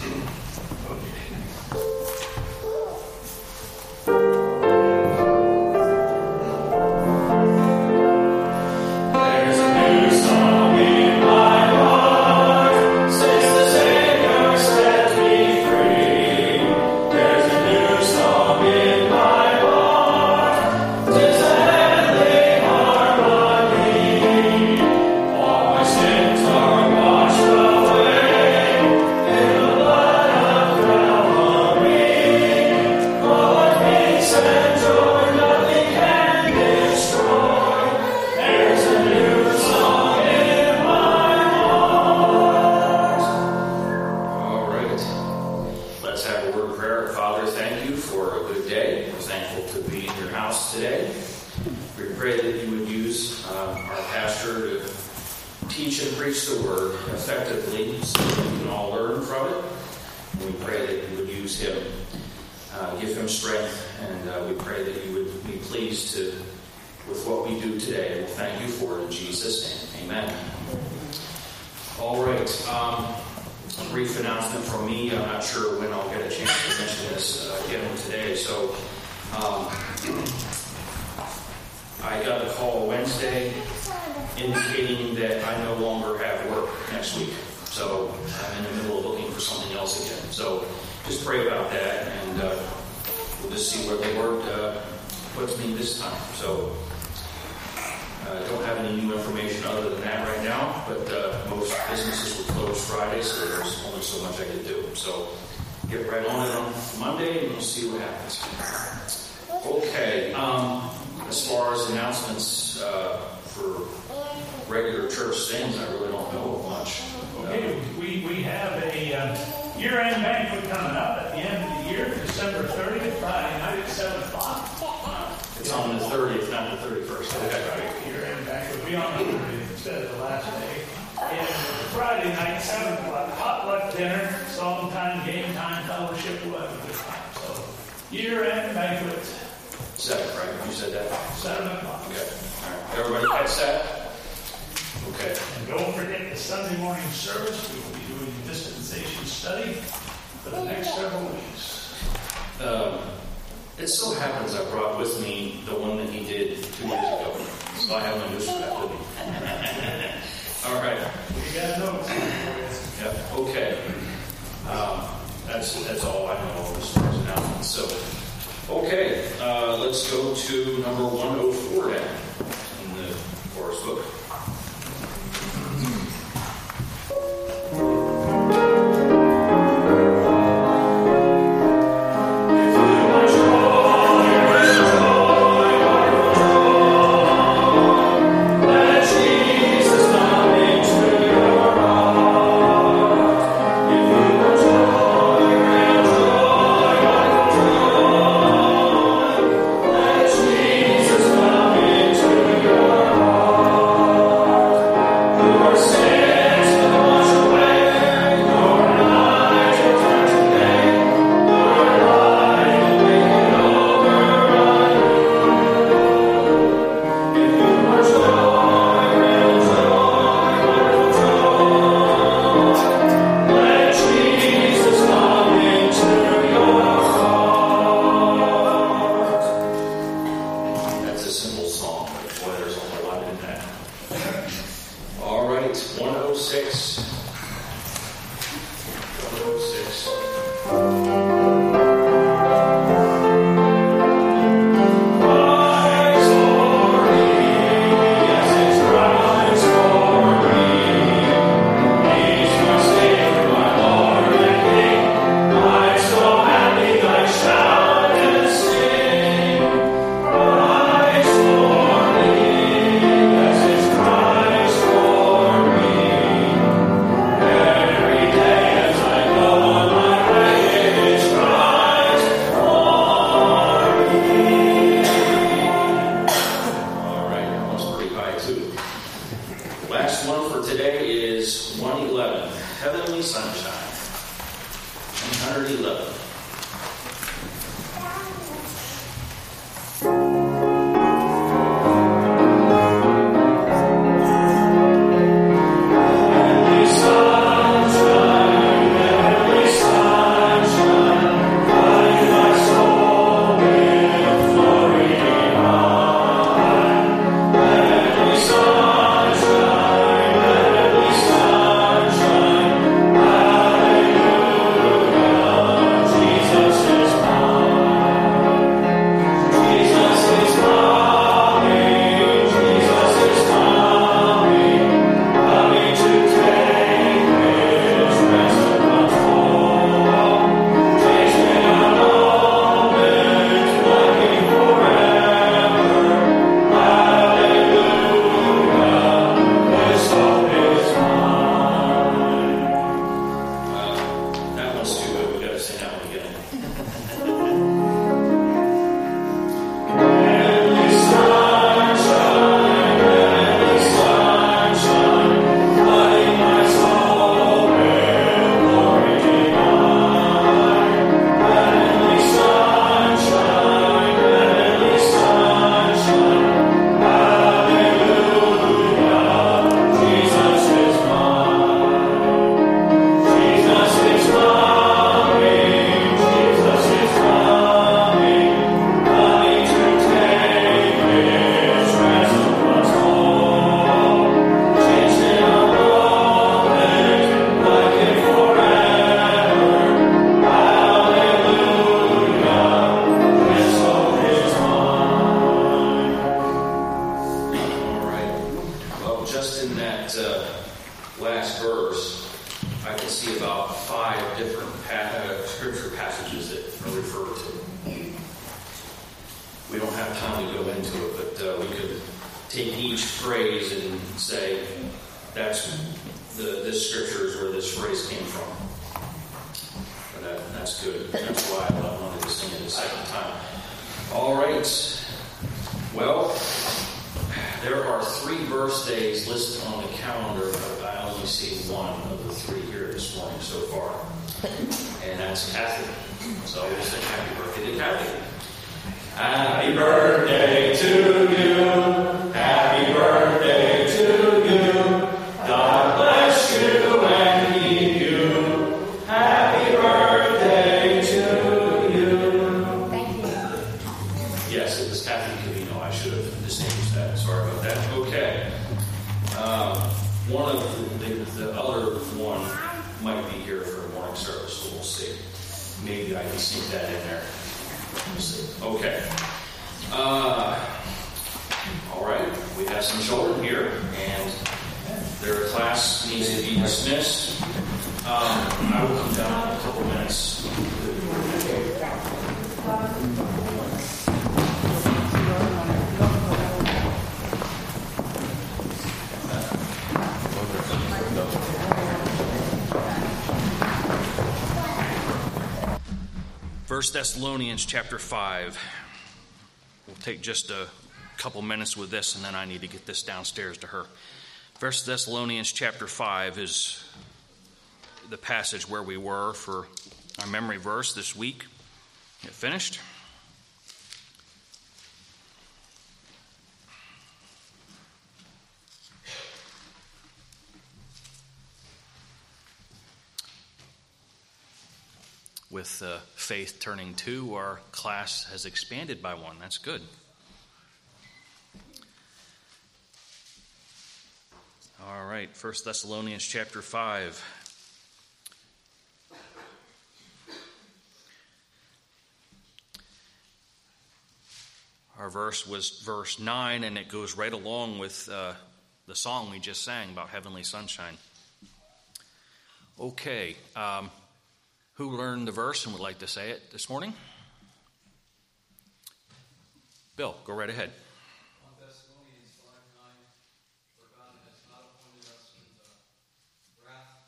Let's go to number 104 now in the chorus book. scripture passages that are referred to. We don't have time to go into it, but we could take each phrase and say, that's this scripture is where this phrase came from. But that's good. That's why I wanted to sing it a second time. All right. Well, there are 3 birthdays listed on the calendar, but I only see one of the 3 here this morning so far. And that's Kathy. So we'll say happy birthday to Kathy. Happy birthday to you. Happy birthday to you. God bless you and keep you. Happy birthday to you. Thank you. Yes, it was Kathy Cavino. I should have distinguished that. Sorry about that. Okay. One of the other one might be here for a morning service, so we'll see. Maybe I can sneak that in there. We'll see. Okay. All right. We have some children here, and their class needs to be dismissed. I will come down in a couple minutes. First Thessalonians chapter 5. We'll take just a couple minutes with this, and then I need to get this downstairs to her. First Thessalonians chapter 5 is the passage where we were for our memory verse this week. It finished. With Faith turning 2, our class has expanded by 1. That's good. All right, 1 Thessalonians chapter 5. Our verse was verse 9, and it goes right along with the song we just sang about heavenly sunshine. Okay. Who learned the verse and would like to say it this morning? Bill, go right ahead. 1 Thessalonians 5:9, for God has not appointed us unto wrath.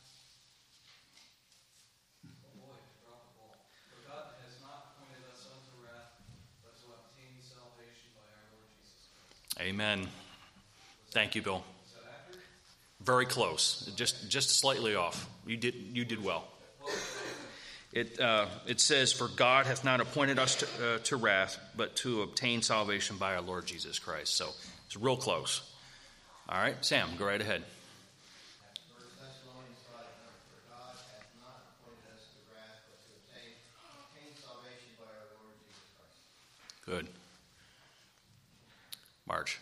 Oh boy, I dropped the ball. For God has not appointed us unto wrath, but to obtain salvation by our Lord Jesus Christ. Amen. Thank you, Bill. Is that accurate? Very close. Just slightly off. You did well. It says, for God hath not appointed us to wrath, but to obtain salvation by our Lord Jesus Christ. So it's real close. All right, Sam, go right ahead. 1 Thessalonians 5, for God hath not appointed us to wrath, but to obtain salvation by our Lord Jesus Christ. Good. Marge.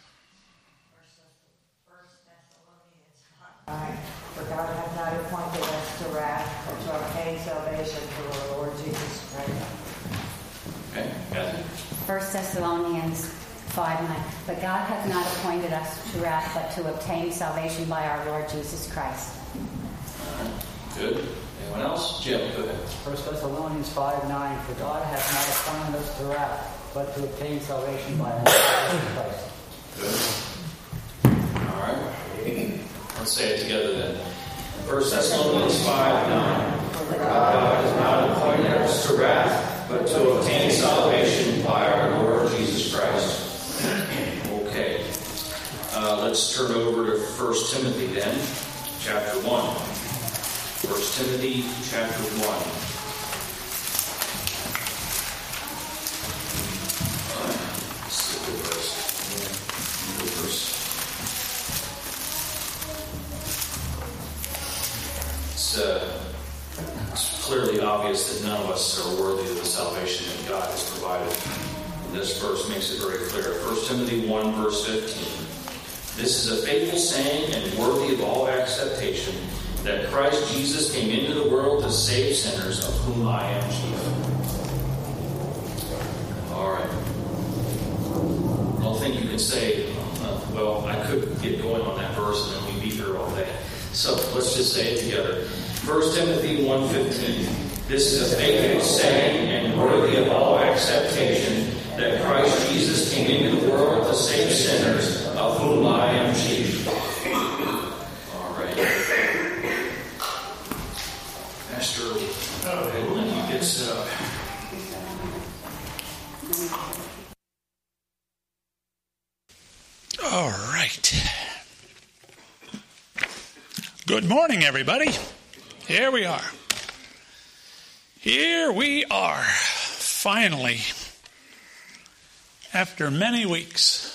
1 Thessalonians 5. For God hath not appointed us to wrath, but to obtain salvation through our Lord Jesus Christ. Okay, Kathy. 1 Thessalonians 5:9. But God hath not appointed us to wrath, but to obtain salvation by our Lord Jesus Christ. All right, good. Anyone else? Jim, go ahead. 1 Thessalonians 5:9. For God hath not appointed us to wrath, but to obtain salvation by our Lord Jesus Christ. Good. All right. Let's say it together then. 1 Thessalonians 5:9. For God has not appointed us to wrath, but to obtain salvation by our Lord Jesus Christ. Okay. Let's turn over to 1 Timothy then, chapter 1. 1 Timothy chapter 1. It's clearly obvious that none of us are worthy of the salvation that God has provided. And this verse makes it very clear. 1 Timothy 1, verse 15. This is a faithful saying and worthy of all acceptation, that Christ Jesus came into the world to save sinners, of whom I am chief. All right. I don't think you can say, well, I could get going on that verse and then we'd be here all day. So let's just say it together. 1 Timothy 1:15. This is a faithful saying and worthy of all acceptation, that Christ Jesus came into the world to save sinners, of whom I am chief. All right. Pastor, we'll let you get set up. All right. Good morning, everybody. Here we are. Here we are, finally, after many weeks.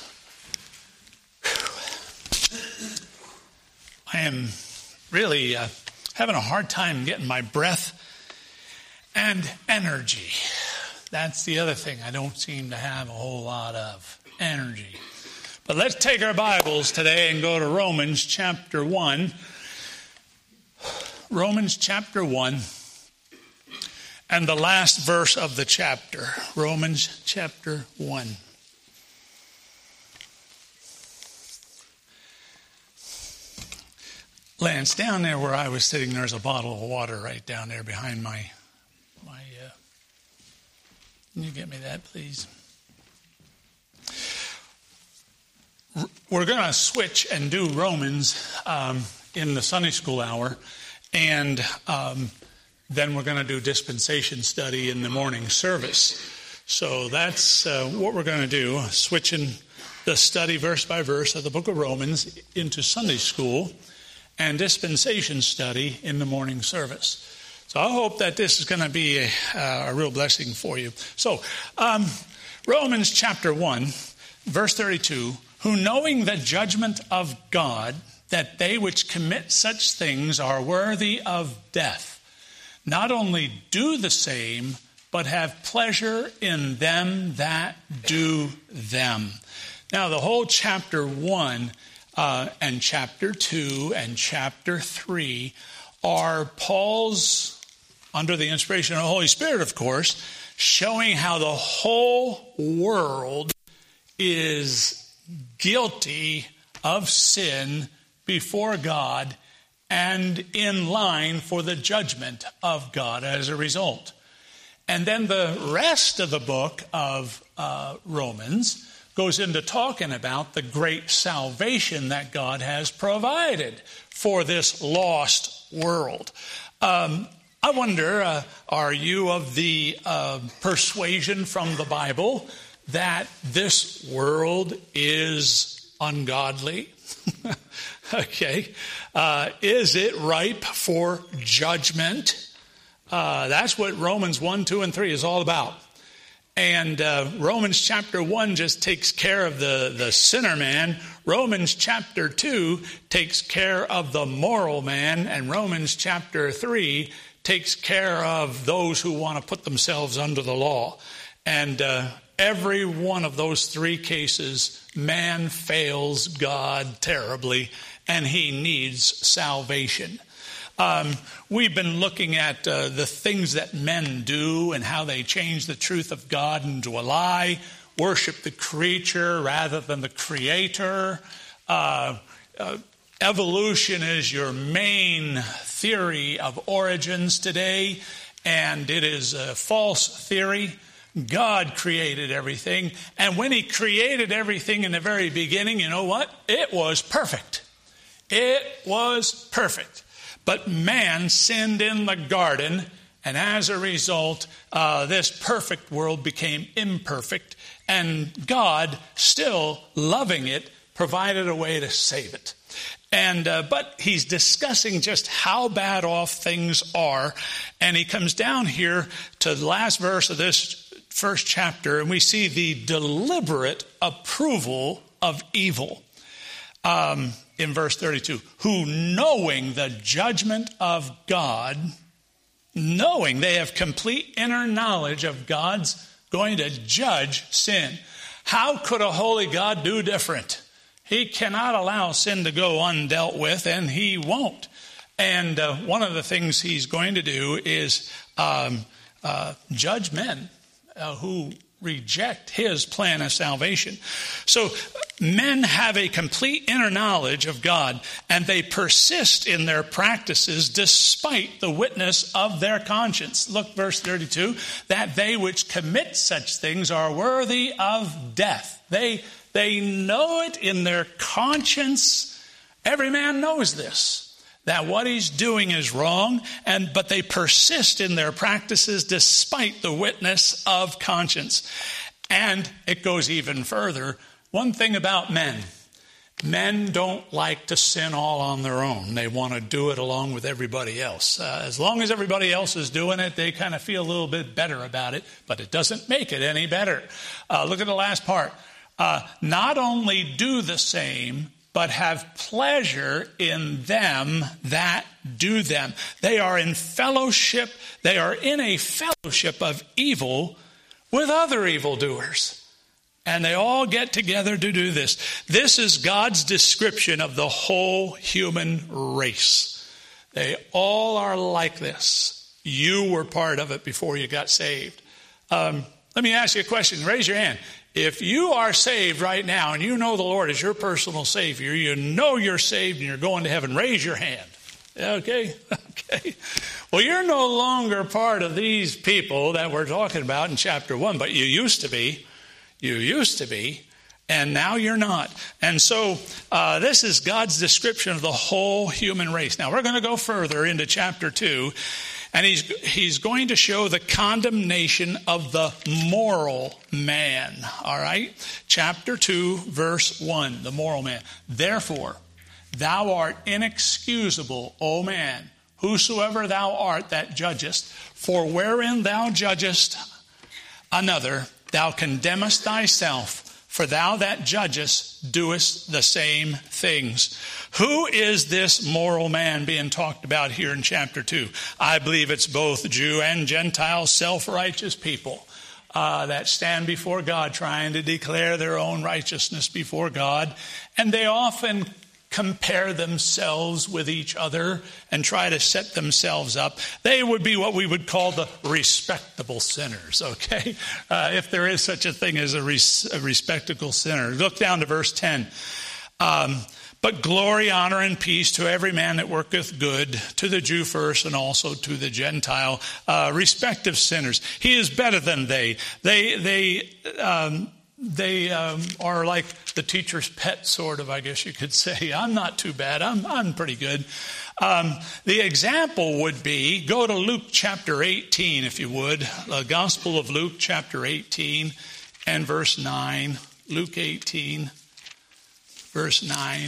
I am really having a hard time getting my breath and energy. That's the other thing I don't seem to have a whole lot of, energy. But let's take our Bibles today and go to Romans chapter 1. Romans chapter 1 and the last verse of the chapter. Romans chapter 1. Lance, down there where I was sitting, there's a bottle of water right down there behind my can you get me that, please? We're going to switch and do Romans in the Sunday school hour, and then we're going to do dispensation study in the morning service. So that's what we're going to do, switching the study verse by verse of the book of Romans into Sunday school and dispensation study in the morning service. So I hope that this is going to be a real blessing for you. So Romans chapter 1, verse 32, who knowing the judgment of God, that they which commit such things are worthy of death, not only do the same, but have pleasure in them that do them. Now, the whole chapter 1 and chapter 2 and chapter 3 are Paul's, under the inspiration of the Holy Spirit, of course, showing how the whole world is guilty of sin before God and in line for the judgment of God as a result. And then the rest of the book of Romans goes into talking about the great salvation that God has provided for this lost world. I wonder, are you of the persuasion from the Bible that this world is ungodly? Okay. Is it ripe for judgment? That's what Romans 1, 2, and 3 is all about. And Romans chapter 1 just takes care of the sinner man. Romans chapter 2 takes care of the moral man. And Romans chapter 3 takes care of those who want to put themselves under the law. And every one of those three cases, man fails God terribly, and he needs salvation. We've been looking at the things that men do and how they change the truth of God into a lie, worship the creature rather than the creator. Evolution is your main theory of origins today, and it is a false theory. God created everything, and when he created everything in the very beginning, you know what? It was perfect. It was perfect. But man sinned in the garden, and as a result, this perfect world became imperfect, and God, still loving it, provided a way to save it. And but he's discussing just how bad off things are, and he comes down here to the last verse of this first chapter, and we see the deliberate approval of evil. In verse 32, who knowing the judgment of God, knowing they have complete inner knowledge of God's going to judge sin. How could a holy God do different? He cannot allow sin to go undealt with, and he won't. And one of the things he's going to do is judge men who reject his plan of salvation. So men have a complete inner knowledge of God, and they persist in their practices despite the witness of their conscience. Look, verse 32, that they which commit such things are worthy of death. They know it in their conscience. Every man knows this, that what he's doing is wrong, but they persist in their practices despite the witness of conscience. And it goes even further. One thing about men don't like to sin all on their own. They want to do it along with everybody else. As long as everybody else is doing it, they kind of feel a little bit better about it, but it doesn't make it any better. Look at the last part. Not only do the same, but have pleasure in them that do them. They are in fellowship. They are in a fellowship of evil with other evildoers. And they all get together to do this. This is God's description of the whole human race. They all are like this. You were part of it before you got saved. Let me ask you a question. Raise your hand. If you are saved right now and you know the Lord is your personal Savior, you know you're saved and you're going to heaven, raise your hand. Okay? Okay. Well, you're no longer part of these people that we're talking about in chapter 1, but you used to be. You used to be, and now you're not. And so this is God's description of the whole human race. Now, we're going to go further into chapter 2. And he's going to show the condemnation of the moral man. All right? Chapter 2, verse 1, the moral man. Therefore, thou art inexcusable, O man, whosoever thou art that judgest. For wherein thou judgest another, thou condemnest thyself. For thou that judgest doest the same things. Who is this moral man being talked about here in chapter 2? I believe it's both Jew and Gentile self-righteous people that stand before God trying to declare their own righteousness before God. And they often compare themselves with each other and try to set themselves up. They would be what we would call the respectable sinners, okay? If there is such a thing as a respectable sinner. Look down to verse 10. But glory, honor, and peace to every man that worketh good, to the Jew first and also to the Gentile, respective sinners. He is better than they. They are like the teacher's pet, sort of, I guess you could say. I'm not too bad. I'm pretty good. The example would be, go to Luke chapter 18, if you would. The Gospel of Luke chapter 18 and verse 9. Luke 18, verse 9.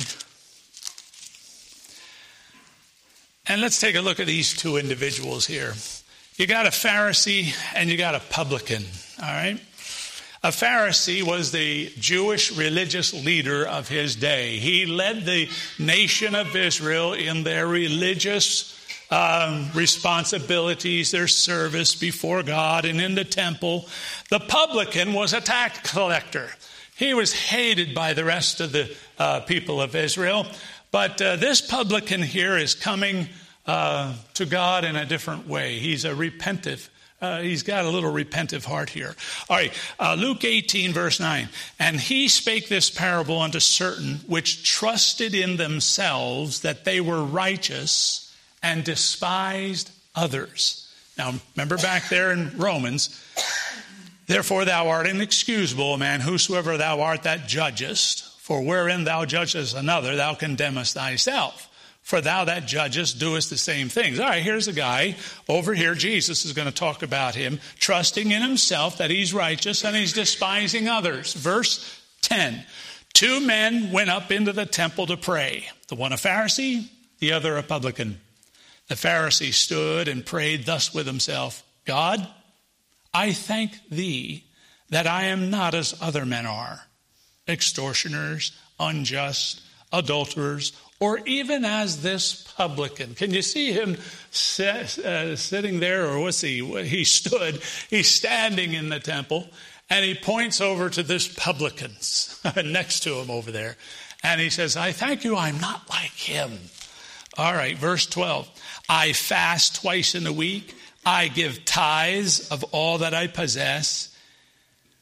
And let's take a look at these two individuals here. You got a Pharisee and you got a publican, all right? A Pharisee was the Jewish religious leader of his day. He led the nation of Israel in their religious responsibilities, their service before God and in the temple. The publican was a tax collector. He was hated by the rest of the people of Israel. But this publican here is coming to God in a different way. He's a repentive. He's got a little repentive heart here. All right, Luke 18, verse 9. And he spake this parable unto certain which trusted in themselves that they were righteous and despised others. Now, remember back there in Romans. Therefore thou art inexcusable, man, whosoever thou art that judgest. For wherein thou judgest another, thou condemnest thyself. For thou that judgest doest the same things. All right, here's a guy over here. Jesus is going to talk about him, trusting in himself that he's righteous and he's despising others. Verse 10. 2 men went up into the temple to pray. The one a Pharisee, the other a publican. The Pharisee stood and prayed thus with himself, God, I thank thee that I am not as other men are, extortioners, unjust, adulterers, or even as this publican. Can you see him sitting there, or what's he? He stood. He's standing in the temple, and he points over to this publican next to him over there, and he says, I thank you, I'm not like him. All right, verse 12. I fast twice in a week. I give tithes of all that I possess.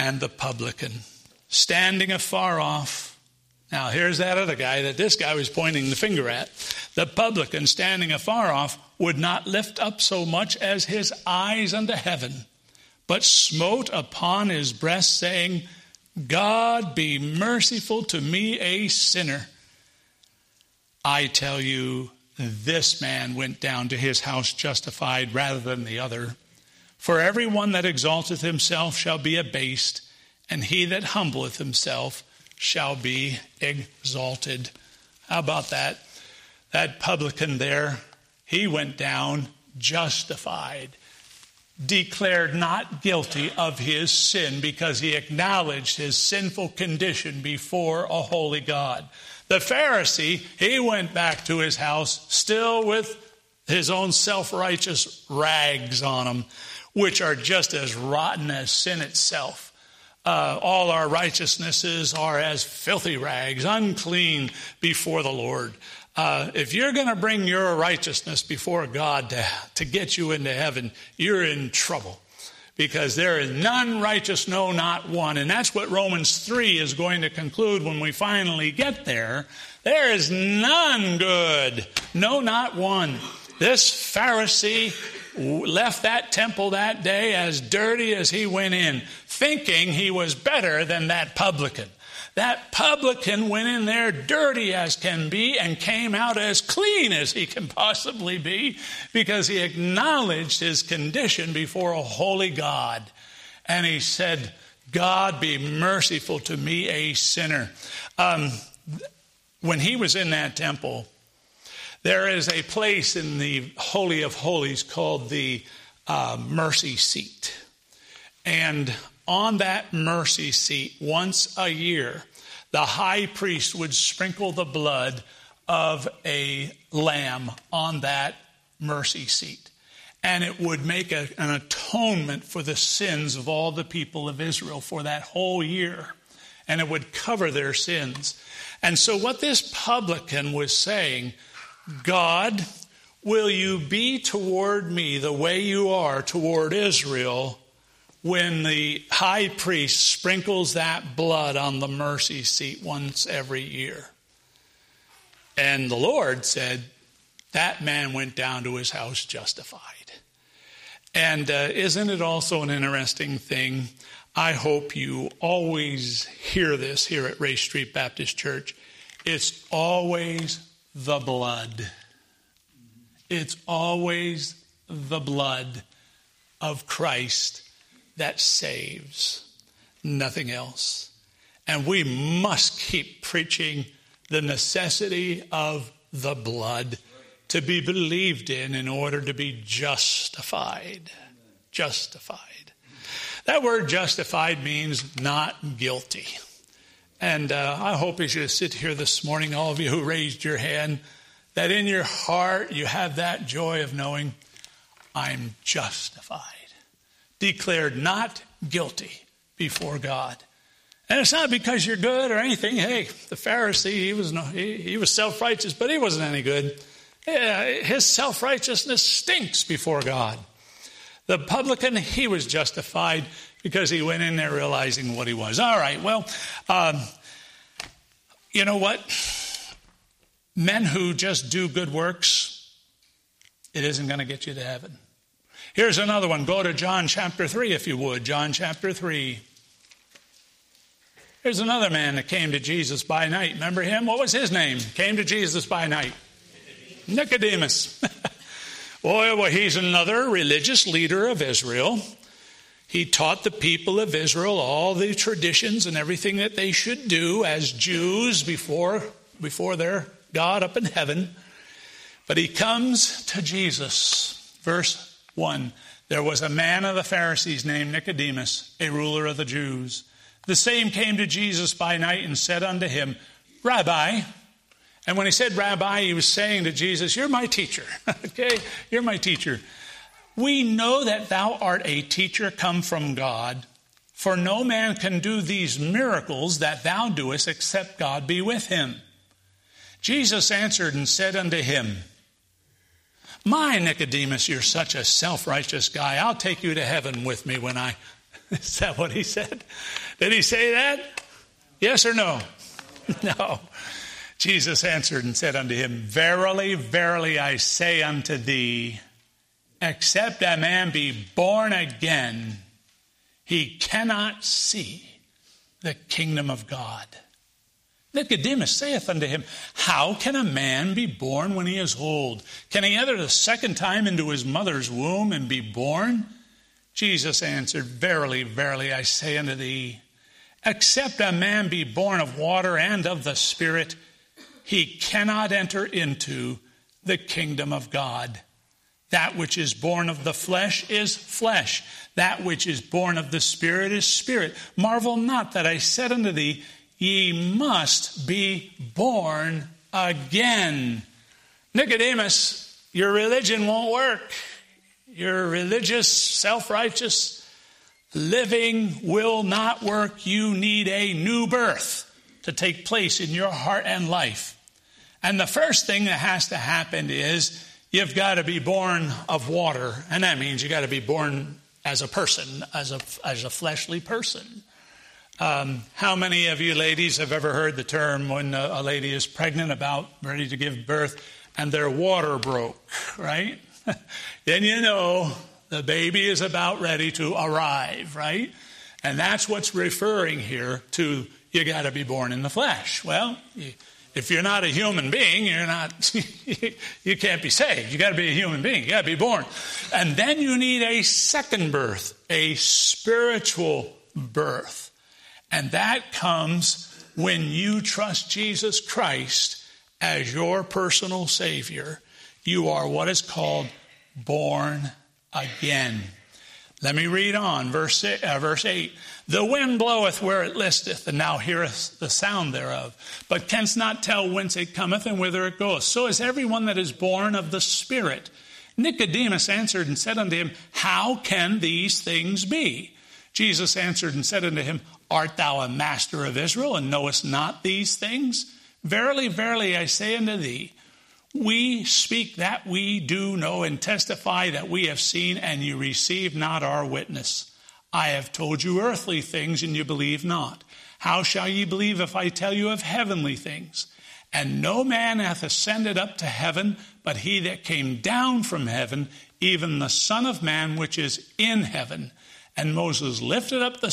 and the publican, standing afar off. Now, here's that other guy that this guy was pointing the finger at. The publican, standing afar off, would not lift up so much as his eyes unto heaven, but smote upon his breast, saying, God, be merciful to me, a sinner. I tell you, this man went down to his house justified rather than the other. For everyone that exalteth himself shall be abased, and he that humbleth himself shall be exalted. How about that? That publican there, he went down justified, declared not guilty of his sin because he acknowledged his sinful condition before a holy God. The Pharisee, he went back to his house still with his own self-righteous rags on him, which are just as rotten as sin itself. All our righteousnesses are as filthy rags, unclean before the Lord. If you're going to bring your righteousness before God to get you into heaven, you're in trouble. Because there is none righteous, no, not one. And that's what Romans 3 is going to conclude when we finally get there. There is none good, no, not one. This Pharisee left that temple that day as dirty as he went in, thinking he was better than that publican. That publican went in there dirty as can be and came out as clean as he can possibly be because he acknowledged his condition before a holy God. And he said, God, be merciful to me, a sinner. When he was in that temple, there is a place in the Holy of Holies called the mercy seat. And on that mercy seat, once a year, the high priest would sprinkle the blood of a lamb on that mercy seat. And it would make an atonement for the sins of all the people of Israel for that whole year. And it would cover their sins. And so what this publican was saying, God, will you be toward me the way you are toward Israel when the high priest sprinkles that blood on the mercy seat once every year? And the Lord said, that man went down to his house justified. And isn't it also an interesting thing? I hope you always hear this here at Ray Street Baptist Church. It's always the blood. It's always the blood of Christ that saves, nothing else. And we must keep preaching the necessity of the blood to be believed in order to be justified. Justified. That word justified means not guilty. And I hope as you sit here this morning, all of you who raised your hand, that in your heart you have that joy of knowing I'm justified. Declared not guilty before God. And it's not because you're good or anything. Hey, the Pharisee, he was self-righteous, but he wasn't any good. Yeah, his self-righteousness stinks before God. The publican, he was justified because he went in there realizing what he was. All right, well, you know what? Men who just do good works, it isn't going to get you to heaven. Here's another one. Go to John chapter 3, if you would. John chapter 3. Here's another man that came to Jesus by night. Remember him? What was his name? Came to Jesus by night. Nicodemus. Boy, well, he's another religious leader of Israel. He taught the people of Israel all the traditions and everything that they should do as Jews before their God up in heaven. But he comes to Jesus. Verse 1. There was a man of the Pharisees named Nicodemus, a ruler of the Jews. The same came to Jesus by night and said unto him, Rabbi. And when he said Rabbi, he was saying to Jesus, you're my teacher. Okay? You're my teacher. We know that thou art a teacher come from God, for no man can do these miracles that thou doest except God be with him. Jesus answered and said unto him, My Nicodemus, you're such a self-righteous guy. I'll take you to heaven with me when I Is that what he said? Did he say that? Yes or no? No. Jesus answered and said unto him, Verily, verily, I say unto thee, except a man be born again, he cannot see the kingdom of God. Nicodemus saith unto him, How can a man be born when he is old? Can he enter the second time into his mother's womb and be born? Jesus answered, Verily, verily, I say unto thee, except a man be born of water and of the Spirit, he cannot enter into the kingdom of God. That which is born of the flesh is flesh. That which is born of the Spirit is spirit. Marvel not that I said unto thee, Ye must be born again. Nicodemus, your religion won't work. Your religious, self-righteous living will not work. You need a new birth to take place in your heart and life. And the first thing that has to happen is you've got to be born of water. And that means you got to be born as a person, as a fleshly person. How many of you ladies have ever heard the term when a lady is pregnant, about ready to give birth, and their water broke, right? Then you know the baby is about ready to arrive, right? And that's what's referring here to, you got to be born in the flesh. Well, if you're not a human being, you're not, you can't be saved. You got to be a human being. You got to be born. And then you need a second birth, a spiritual birth. And that comes when you trust Jesus Christ as your personal Savior. You are what is called born again. Let me read on, verse 8. The wind bloweth where it listeth, and thou hearest the sound thereof, but canst not tell whence it cometh and whither it goeth. So is everyone that is born of the Spirit. Nicodemus answered and said unto him, How can these things be? Jesus answered and said unto him, Art thou a master of Israel, and knowest not these things? Verily, verily, I say unto thee, we speak that we do know, and testify that we have seen, and you receive not our witness. I have told you earthly things, and you believe not. How shall ye believe if I tell you of heavenly things? And no man hath ascended up to heaven, but he that came down from heaven, even the Son of Man which is in heaven. And as Moses lifted up the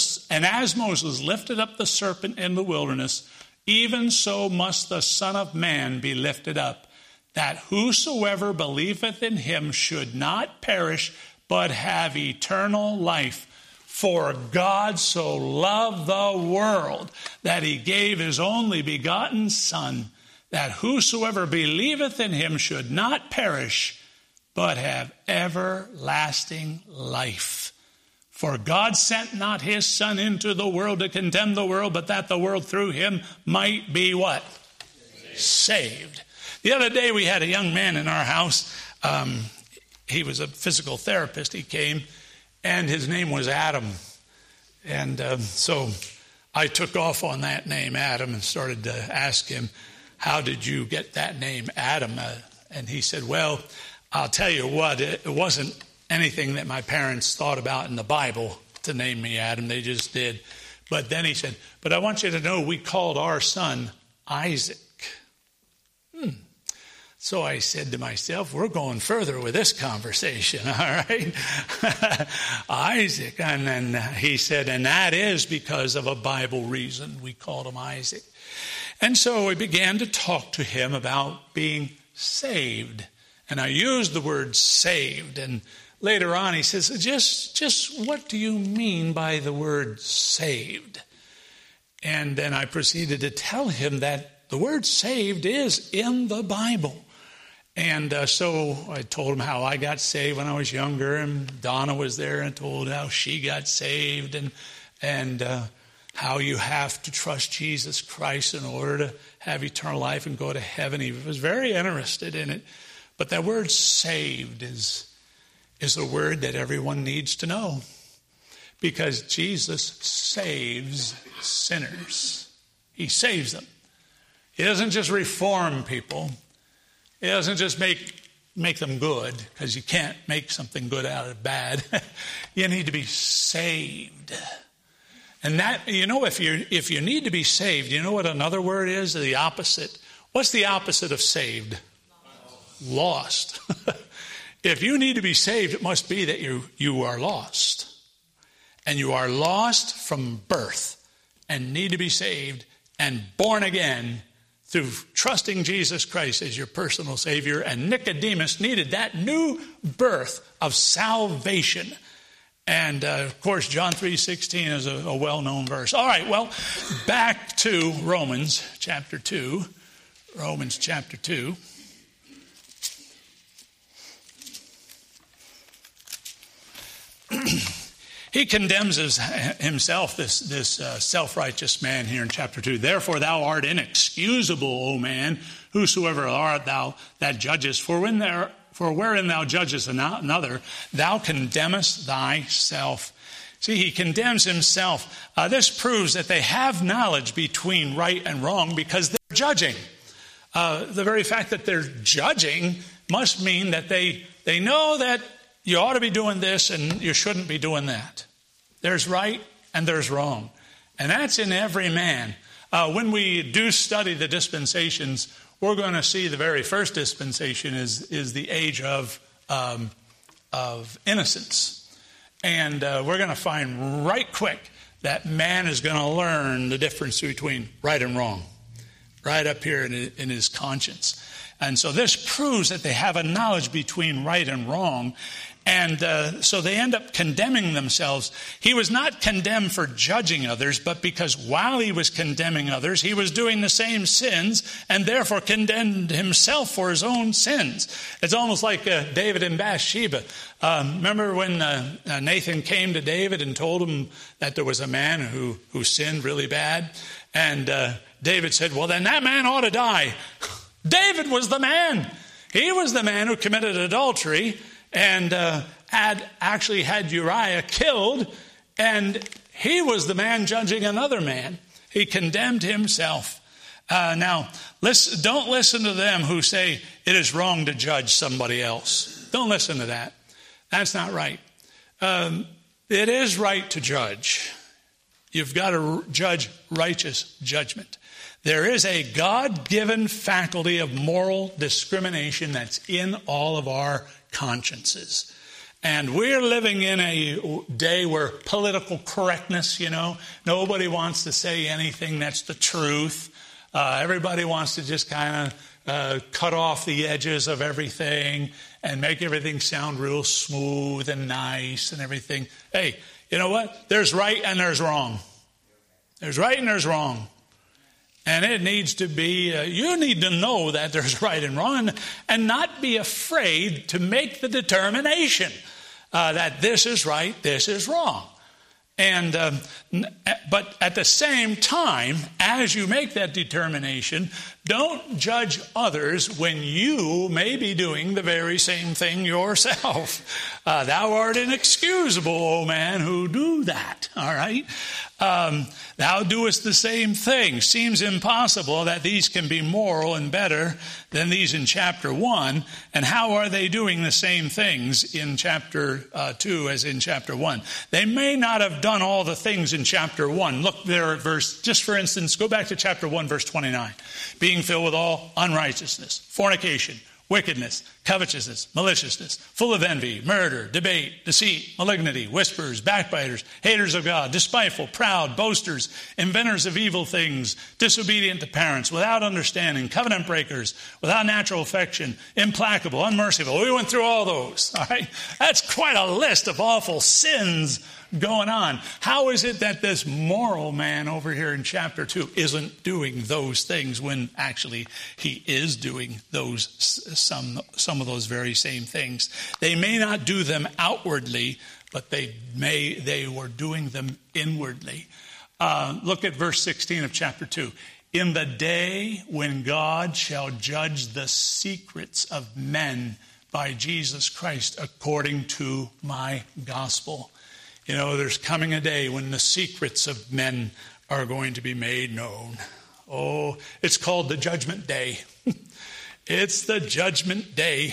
serpent in the wilderness, even so must the Son of Man be lifted up, that whosoever believeth in him should not perish, but have eternal life. For God so loved the world that he gave his only begotten Son, that whosoever believeth in him should not perish, but have everlasting life. For God sent not his Son into the world to condemn the world, but that the world through him might be what? Saved. The other day we had a young man in our house. He was a physical therapist. He came, and his name was Adam. And so I took off on that name, Adam, and started to ask him, how did you get that name, Adam? And he said, well, I'll tell you what, it wasn't anything that my parents thought about in the Bible to name me Adam. They just did. But then he said, but I want you to know we called our son Isaac. So I said to myself, we're going further with this conversation, all right? Isaac. And then he said, and that is because of a Bible reason we called him Isaac. And so we began to talk to him about being saved. And I used the word saved. And later on he says, just what do you mean by the word saved? And then I proceeded to tell him that the word saved is in the Bible. And so I told him how I got saved when I was younger, and Donna was there and told how she got saved, and how you have to trust Jesus Christ in order to have eternal life and go to heaven. He was very interested in it. But that word saved is a word that everyone needs to know, because Jesus saves sinners. He saves them. He doesn't just reform people. He doesn't just make make them good, because you can't make something good out of bad. You need to be saved. And that, if you need to be saved, you know what another word is? The opposite. What's the opposite of saved? Lost. If you need to be saved, it must be that you are lost. And you are lost from birth and need to be saved and born again through trusting Jesus Christ as your personal Savior. And Nicodemus needed that new birth of salvation. And, of course, John 3:16 is a well-known verse. All right, well, back to Romans chapter 2. Romans chapter 2. He condemns himself, this self-righteous man here in chapter 2. Therefore thou art inexcusable, O man, whosoever art thou that judgest. For wherein thou judgest another, thou condemnest thyself. See, he condemns himself. This proves that they have knowledge between right and wrong because they're judging. The very fact that they're judging must mean that they know that you ought to be doing this and you shouldn't be doing that. There's right and there's wrong. And that's in every man. When we do study the dispensations, we're going to see the very first dispensation is the age of innocence. And we're going to find right quick that man is going to learn the difference between right and wrong, right up here in his conscience. And so this proves that they have a knowledge between right and wrong. And so they end up condemning themselves. He was not condemned for judging others, but because while he was condemning others, he was doing the same sins and therefore condemned himself for his own sins. It's almost like David and Bathsheba. Remember when Nathan came to David and told him that there was a man who sinned really bad? And David said, well, then that man ought to die. David was the man. He was the man who committed adultery and had Uriah killed, and he was the man judging another man. He condemned himself. Now, don't listen to them who say it is wrong to judge somebody else. Don't listen to that. That's not right. It is right to judge. You've got to judge righteous judgment. There is a God-given faculty of moral discrimination that's in all of our consciences. And we're living in a day where political correctness, nobody wants to say anything that's the truth. Everybody wants to just kind of cut off the edges of everything and make everything sound real smooth and nice and everything. Hey, you know what? There's right and there's wrong. There's right and there's wrong. And it needs to be, you need to know that there's right and wrong and not be afraid to make the determination that this is right, this is wrong. And but at the same time, as you make that determination, don't judge others when you may be doing the very same thing yourself. Thou art inexcusable, O man, who do that. All right? Thou doest the same thing. Seems impossible that these can be moral and better than these in chapter 1. And how are they doing the same things in chapter 2 as in chapter 1? They may not have done all the things in chapter 1. Look there at just for instance, go back to chapter 1, verse 29. Being filled with all unrighteousness, fornication, wickedness, covetousness, maliciousness, full of envy, murder, debate, deceit, malignity, whisperers, backbiters, haters of God, despiteful, proud, boasters, inventors of evil things, disobedient to parents, without understanding, covenant breakers, without natural affection, implacable, unmerciful. We went through all those. All right, that's quite a list of awful sins going on. How is it that this moral man over here in chapter 2 isn't doing those things when actually he is doing those some of those very same things? They may not do them outwardly, but they were doing them inwardly. Look at verse 16 of chapter 2. In the day when God shall judge the secrets of men by Jesus Christ according to my gospel. There's coming a day when the secrets of men are going to be made known. Oh, it's called the judgment day. It's the judgment day.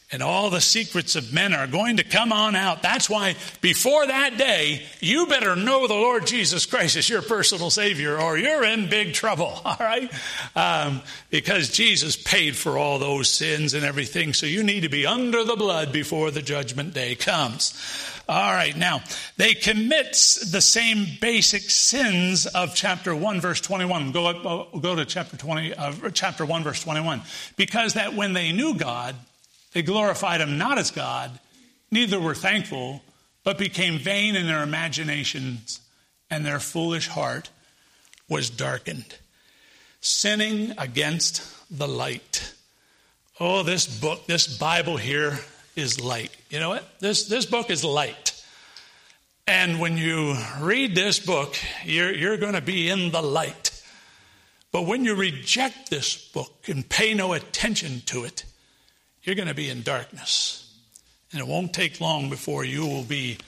And all the secrets of men are going to come on out. That's why before that day, you better know the Lord Jesus Christ is your personal Savior, or you're in big trouble, all right? Because Jesus paid for all those sins and everything. So you need to be under the blood before the judgment day comes. All right, now, they commit the same basic sins of chapter 1, verse 21. Go to chapter 1, verse 21. Because that when they knew God, they glorified him not as God, neither were thankful, but became vain in their imaginations, and their foolish heart was darkened. Sinning against the light. Oh, this book, this Bible here is light. You know what? This book is light. And when you read this book, you're going to be in the light. But when you reject this book and pay no attention to it, you're going to be in darkness. And it won't take long before you will be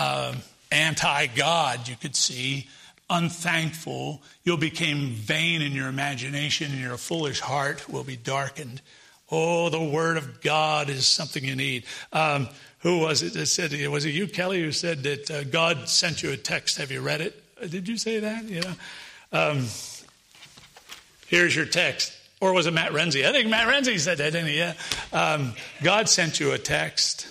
anti-God, you could see, unthankful. You'll become vain in your imagination, and your foolish heart will be darkened. Oh, the Word of God is something you need. Who was it that said, was it you, Kelly, who said that God sent you a text? Have you read it? Did you say that? Yeah. Here's your text. Or was it Matt Renzi? I think Matt Renzi said that, didn't he? Yeah. God sent you a text.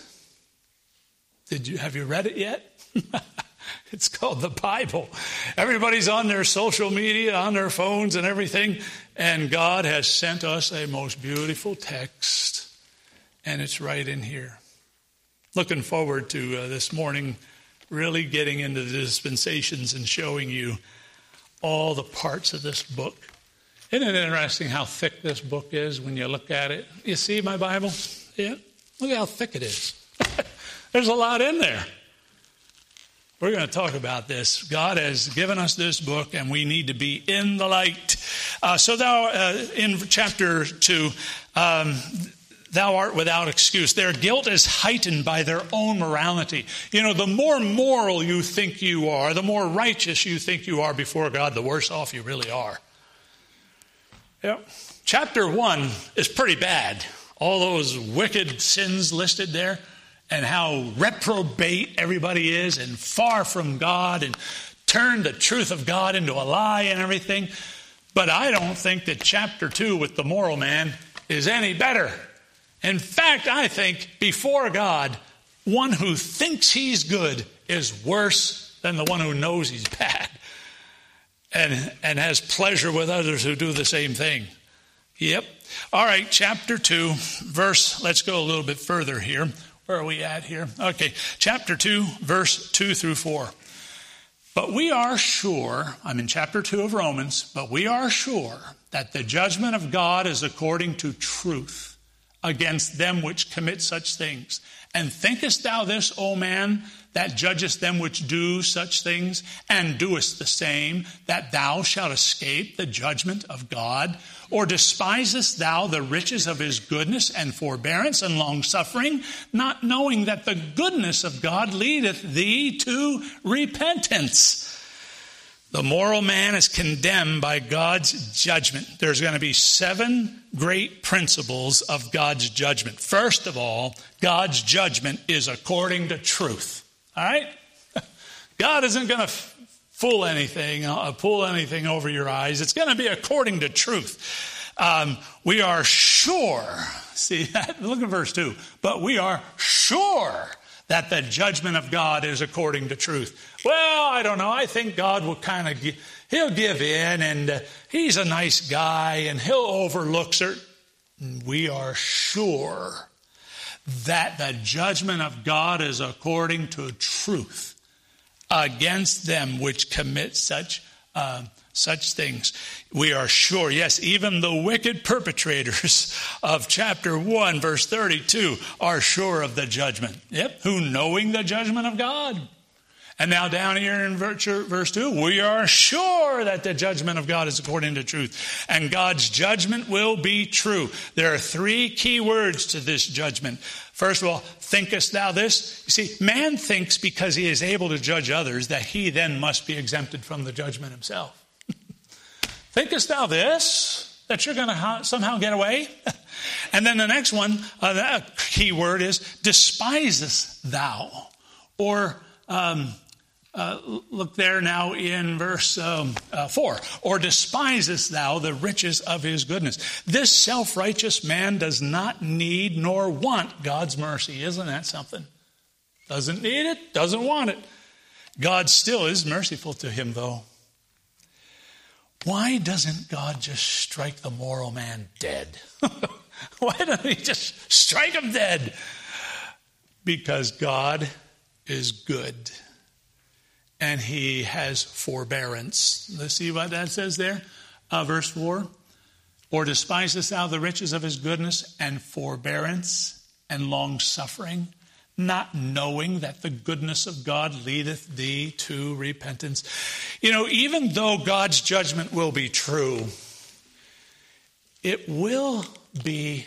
Have you read it yet? It's called the Bible. Everybody's on their social media, on their phones and everything. And God has sent us a most beautiful text. And it's right in here. Looking forward to this morning, really getting into the dispensations and showing you all the parts of this book. Isn't it interesting how thick this book is when you look at it? You see my Bible? Yeah. Look at how thick it is. There's a lot in there. We're going to talk about this. God has given us this book, and we need to be in the light. In chapter 2, thou art without excuse. Their guilt is heightened by their own morality. You know, the more moral you think you are, the more righteous you think you are before God, the worse off you really are. Yep. Chapter 1 is pretty bad. All those wicked sins listed there, and how reprobate everybody is and far from God and turned the truth of God into a lie and everything. But I don't think that chapter 2 with the moral man is any better. In fact, I think before God, one who thinks he's good is worse than the one who knows he's bad and has pleasure with others who do the same thing. Yep. All right, chapter 2, let's go a little bit further here. Where are we at here? Okay, chapter 2, verse 2 through 4. But we are sure, I'm in chapter 2 of Romans, but we are sure that the judgment of God is according to truth against them which commit such things. And thinkest thou this, O man, that judgest them which do such things, and doest the same, that thou shalt escape the judgment of God? Or despisest thou the riches of his goodness and forbearance and longsuffering, not knowing that the goodness of God leadeth thee to repentance? The moral man is condemned by God's judgment. There's going to be 7 great principles of God's judgment. First of all, God's judgment is according to truth. All right? God isn't going to pull anything over your eyes. It's going to be according to truth. We are sure. See that? Look at verse 2. But we are sure that the judgment of God is according to truth. Well, I don't know. I think God will he'll give in, and he's a nice guy, and he'll overlook certain. We are sure that the judgment of God is according to truth against them which commit such things. We are sure, yes, even the wicked perpetrators of chapter 1, verse 32, are sure of the judgment. Yep, who knowing the judgment of God. And now down here in verse 2, we are sure that the judgment of God is according to truth. And God's judgment will be true. There are 3 key words to this judgment. First of all, thinkest thou this? You see, man thinks because he is able to judge others that he then must be exempted from the judgment himself. Thinkest thou this? that you're going to somehow get away? And then the next one, that key word is despisest thou. Or look there now in verse 4. Or despisest thou the riches of his goodness. This self-righteous man does not need nor want God's mercy. Isn't that something? Doesn't need it, doesn't want it. God still is merciful to him, though. Why doesn't God just strike the moral man dead? Why don't he just strike him dead? Because God is good. And he has forbearance. Let's see what that says there. Verse 4. Or despisest thou the riches of his goodness and forbearance and long suffering, not knowing that the goodness of God leadeth thee to repentance. You know, even though God's judgment will be true, it will be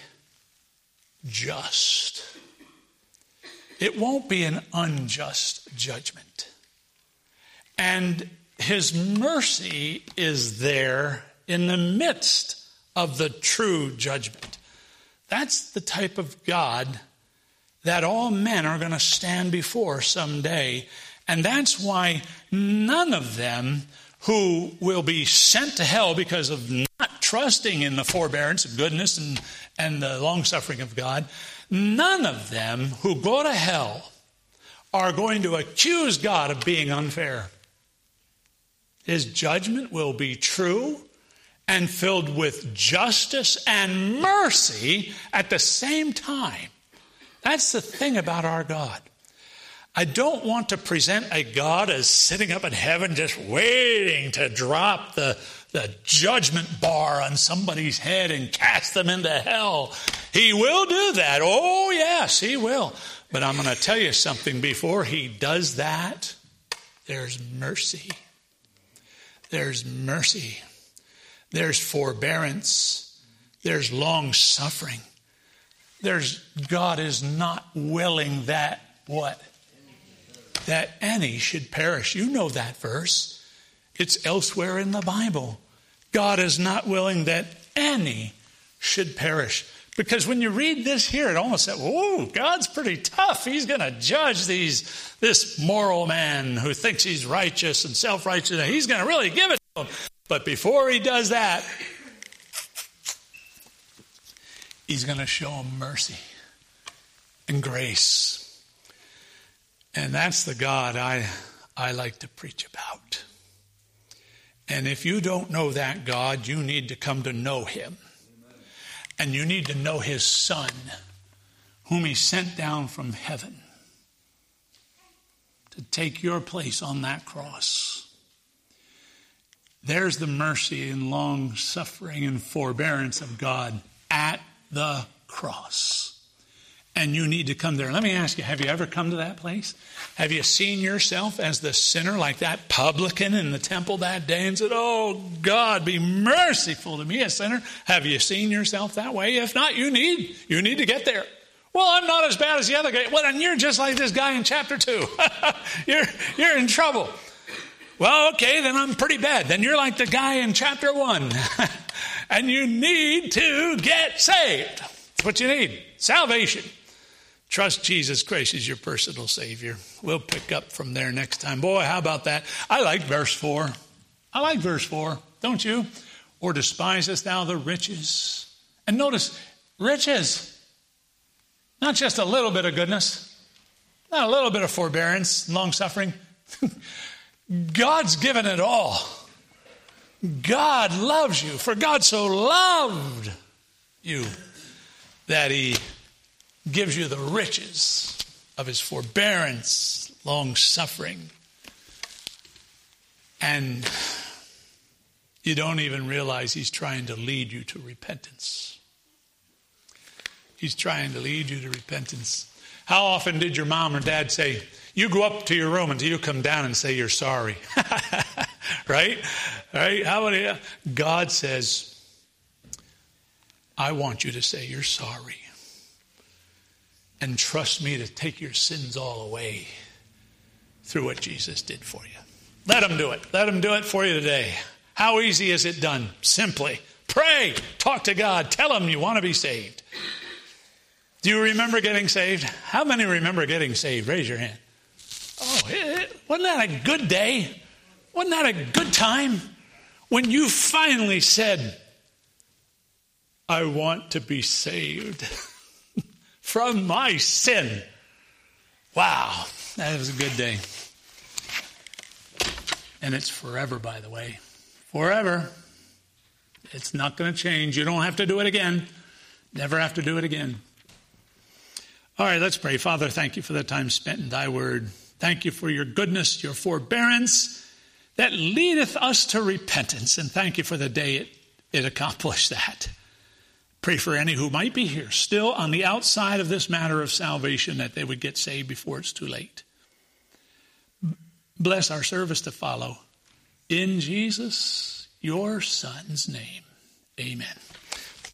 just. It won't be an unjust judgment. And his mercy is there in the midst of the true judgment. That's the type of God that all men are going to stand before someday. And that's why none of them who will be sent to hell because of not trusting in the forbearance and goodness and the long-suffering of God, none of them who go to hell are going to accuse God of being unfair. His judgment will be true and filled with justice and mercy at the same time. That's the thing about our God. I don't want to present a God as sitting up in heaven just waiting to drop the judgment bar on somebody's head and cast them into hell. He will do that. Oh, yes, he will. But I'm going to tell you something. Before he does that, there's mercy. There's mercy. There's forbearance. There's long suffering. God is not willing that what? That any should perish. You know that verse. It's elsewhere in the Bible. God is not willing that any should perish. Because when you read this here, it almost says, "Whoa, God's pretty tough. He's going to judge this moral man who thinks he's righteous and self-righteous. And he's going to really give it to him." But before he does that, he's going to show him mercy and grace. And that's the God I like to preach about. And if you don't know that God, you need to come to know him. And you need to know his Son, whom he sent down from heaven to take your place on that cross. There's the mercy and long suffering and forbearance of God at the cross. And you need to come there. Let me ask you, have you ever come to that place? Have you seen yourself as the sinner like that publican in the temple that day and said, "Oh, God, be merciful to me, a sinner"? Have you seen yourself that way? If not, you need to get there. Well, I'm not as bad as the other guy. Well, then you're just like this guy in chapter 2. You're in trouble. Well, okay, then I'm pretty bad. Then you're like the guy in chapter 1. And you need to get saved. That's what you need. Salvation. Trust Jesus Christ as your personal Savior. We'll pick up from there next time. Boy, how about that? I like verse 4. I like verse 4, don't you? Or despisest thou the riches? And notice, riches. Not just a little bit of goodness. Not a little bit of forbearance, long-suffering. God's given it all. God loves you. For God so loved you that he gives you the riches of his forbearance, long suffering. And you don't even realize he's trying to lead you to repentance. He's trying to lead you to repentance. How often did your mom or dad say, "You go up to your room until you come down and say you're sorry"? Right? How about you? God says, "I want you to say you're sorry. And trust me to take your sins all away through what Jesus did for you." Let him do it. Let him do it for you today. How easy is it done? Simply Pray. Talk to God. Tell him you want to be saved. Do you remember getting saved? How many remember getting saved? Raise your hand. Oh, wasn't that a good day? Wasn't that a good time? When you finally said, I want to be saved from my sin. Wow, that was a good day. And it's forever, by the way. Forever. It's not going to change. You don't have to do it again. Never have to do it again. All right, let's pray. Father, thank you for the time spent in thy word. Thank you for your goodness, your forbearance that leadeth us to repentance. And thank you for the day it accomplished that. Pray for any who might be here still on the outside of this matter of salvation, that they would get saved before it's too late. Bless our service to follow. In Jesus, your Son's name, amen.